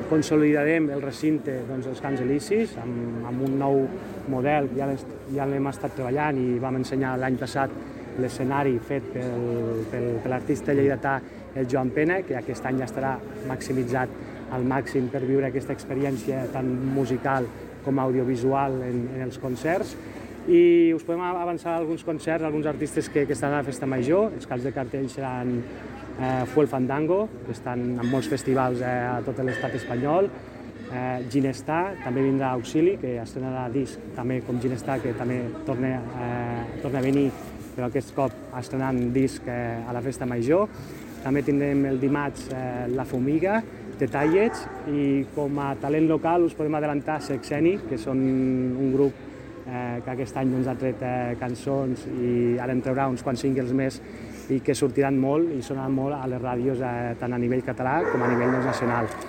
consolidarem el recinte dels Camps Elisis amb un nou model, ja l'hem estat treballant i vam ensenyar l'any passat l'escenari fet per l'artista lleidatà el Joan Pena, que aquest any ja estarà maximitzat al màxim per viure aquesta experiència tant musical com audiovisual en els concerts. I us podem avançar alguns concerts, alguns artistes que estan a la Festa Major. Els caps de cartell seran Fuel Fandango, que estan en molts festivals a tot l'estat espanyol, Ginestar, també vindrà Auxili, que estrenarà disc també com Ginestar, que també torna a venir, però aquest cop estrenant disc a la Festa Major. També tindrem el dimarts La Fumiga, Detalles, i com a talent local us podem adelantar Sexeni, que són un grup que aquest any ha tret cançons i ara en traurà uns quants singles més i que sortiran molt i sonaran molt a les ràdios tant a nivell català com a nivell nacional.